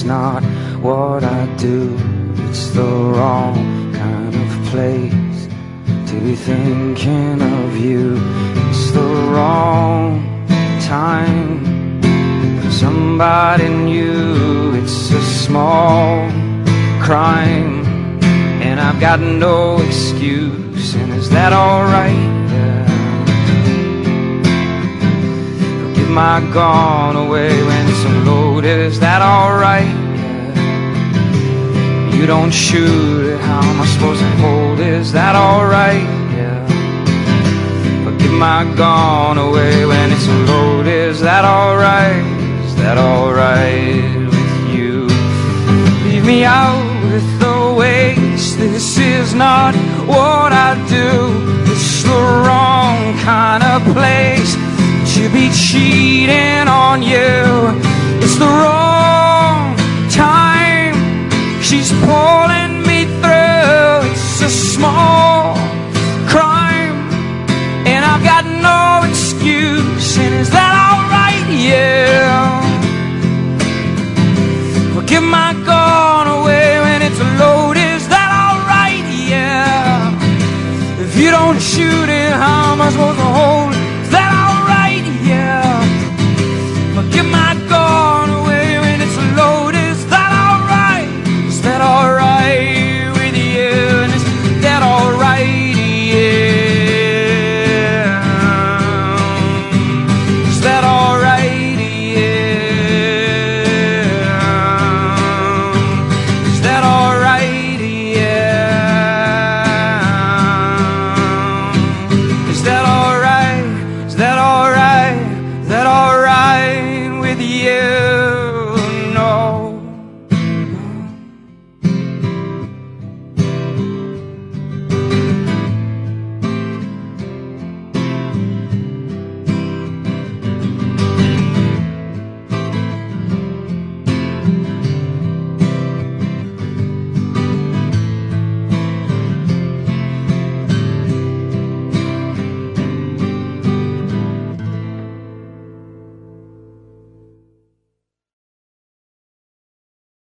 not what I do. It's the wrong kind of place to be thinking of you. It's the wrong time for somebody new. It's a small crime, and I've got no excuse. And is that alright? I'll give my gun away when it's unloaded. Is that alright? You don't shoot it, how am I supposed to hold it? Is that alright? I'll give my gun away when it's unloaded. Is that alright? Is that alright with you? Leave me out with the waste. This is not what I do. It's the wrong kind of place to be cheating on you. It's the wrong time. She's poor.